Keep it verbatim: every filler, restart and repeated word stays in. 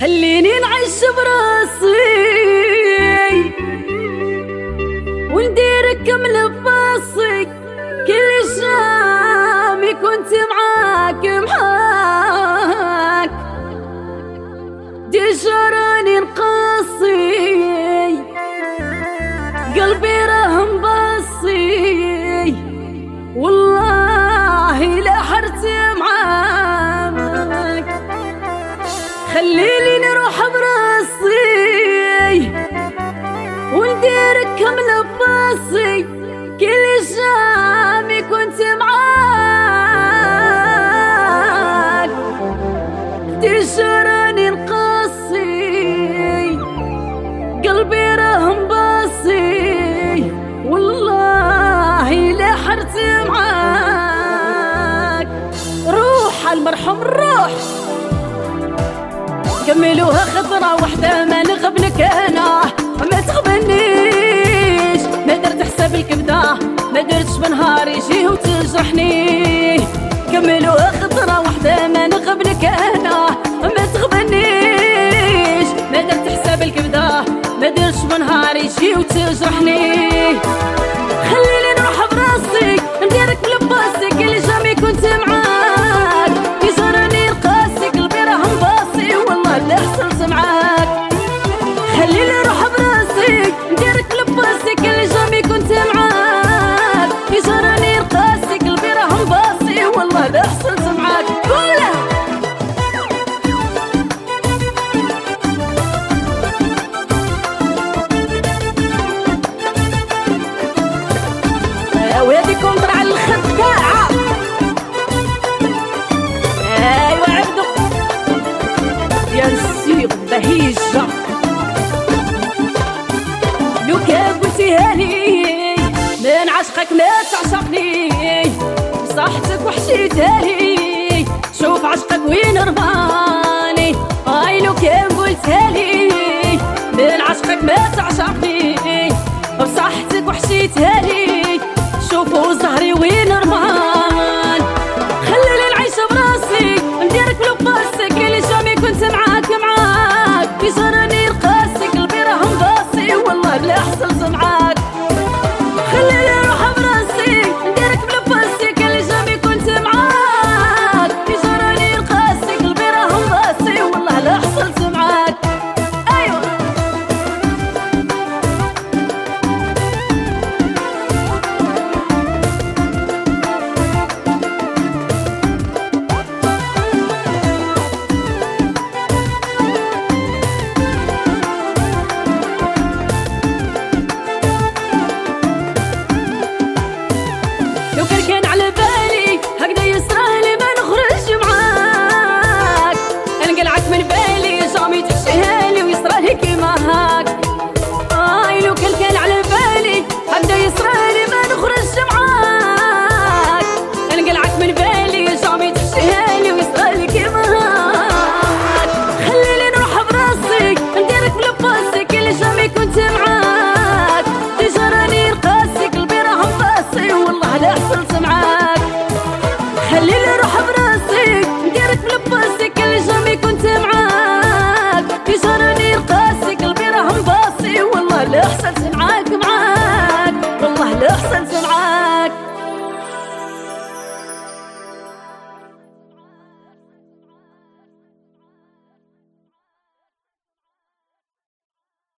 خليني نعيش براسي ونديرك كمل بباصي، كل شامي كنت معاك معاك دي جراني نقاسي، قلبي راه مباصي والله لا حرتي معاك. خليني نروح براسي ونديرك كمل بباصي، كل شامي كنت معاك تجراني نقاسي، قلبي راه مباصي والله لا حرتي معاك. روح المرحوم الروح كملوها خطرة وحدة ما نغبنك أنا، ما تغبنيش ما درت حساب الكبدة، ما درتش بنهار يجي وتجرحني. كملوها خطرة وحدة ما نغبنك أنا، ما تغبنيش ما درت حساب الكبدة، ما درتش بنهار يجي وتجرحني. خليني نروح براسي نديرك بلباسي، كل جامي كنت معاك يجرني رقاسي، قلبي راه مباصي والله لا حصلت معاك. خليني نروح براسي نديرك بلباسي، كل جامي كنت معاك يجرني رقاسي، قلبي راه مباصي والله لا حصلت معاك. قولها ويديكم طلع الخداعة. ايوا عبدو يا السيغ بهيجة، لو كان قلتيها لي من عشقك ما تعشقني، بصحتك وحشيتها لي شوف عشقك وين رماني. اي لو كان قلتها لي من عشقك ما تعشقني، بصحتك وحشيتها لي شوفوا زهري وين رمان. خليني نعيش براسي نديرك بلباسي، كل جامي كنت معاك معاك يجرني رقاسي، قلبي راه مباصي والله لا حصلت معاك. خليني نروح براسي نديرك بلباسي، كل جامي كنت معاك يجرني رقاسي، قلبي راه مباصي والله لا حصلت معاك. ايوه لو كان كان على بالي هكذا يسرالي ما نخرج معاك، نقلعك من بالي جامي تحشيهالي ويسرالي كيما هاك. اي لو كان كان على بالي هكذا يسرالي ما نخرج معاك، نقلعك من بالي جامي تحشيهالي ويسرالي كيما هاك. خليني نروح براسي نديرك بلباسي، كل جامي كنت معاك تجراني رقاسي، قلبي راه مباصي والله لا حصلت معاك. خليني نروح براسي نديرك بلباسي،